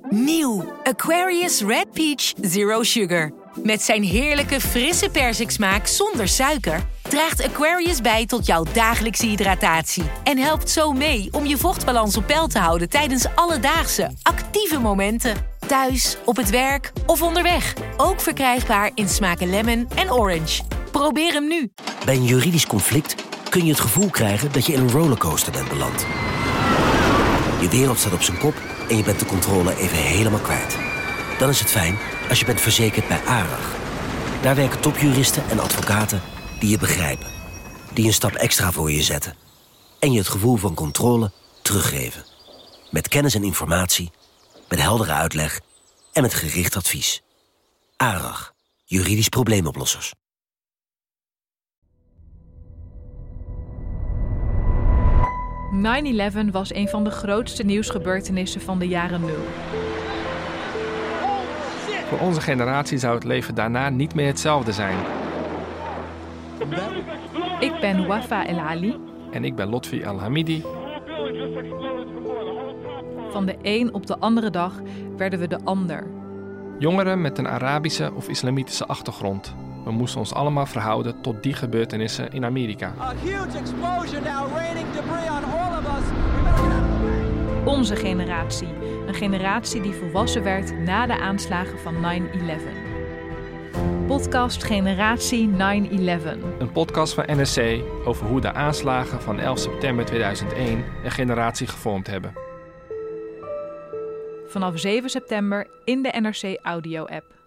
Nieuw Aquarius Red Peach Zero Sugar. Met zijn heerlijke frisse persiksmaak zonder suiker draagt Aquarius bij tot jouw dagelijkse hydratatie. En helpt zo mee om je vochtbalans op peil te houden tijdens alledaagse, actieve momenten. Thuis, op het werk of onderweg. Ook verkrijgbaar in smaken lemon en orange. Probeer hem nu. Bij een juridisch conflict kun je het gevoel krijgen dat je in een rollercoaster bent beland. Je wereld staat op zijn kop en je bent de controle even helemaal kwijt. Dan is het fijn als je bent verzekerd bij ARAG. Daar werken topjuristen en advocaten die je begrijpen. Die een stap extra voor je zetten. En je het gevoel van controle teruggeven. Met kennis en informatie, met heldere uitleg en met gericht advies. ARAG, juridisch probleemoplossers. (9/11) was een van de grootste nieuwsgebeurtenissen van de jaren 0. Voor onze generatie zou het leven daarna niet meer hetzelfde zijn. Ik ben Wafa El Ali. En ik ben Lotfi Al-Hamidi. Van de een op de andere dag werden we de ander. Jongeren met een Arabische of islamitische achtergrond. We moesten ons allemaal verhouden tot die gebeurtenissen in Amerika. Onze generatie. Een generatie die volwassen werd na de aanslagen van 9/11. Podcast Generatie 9/11. Een podcast van NRC over hoe de aanslagen van 11 september 2001 een generatie gevormd hebben. Vanaf 7 september in de NRC Audio-app.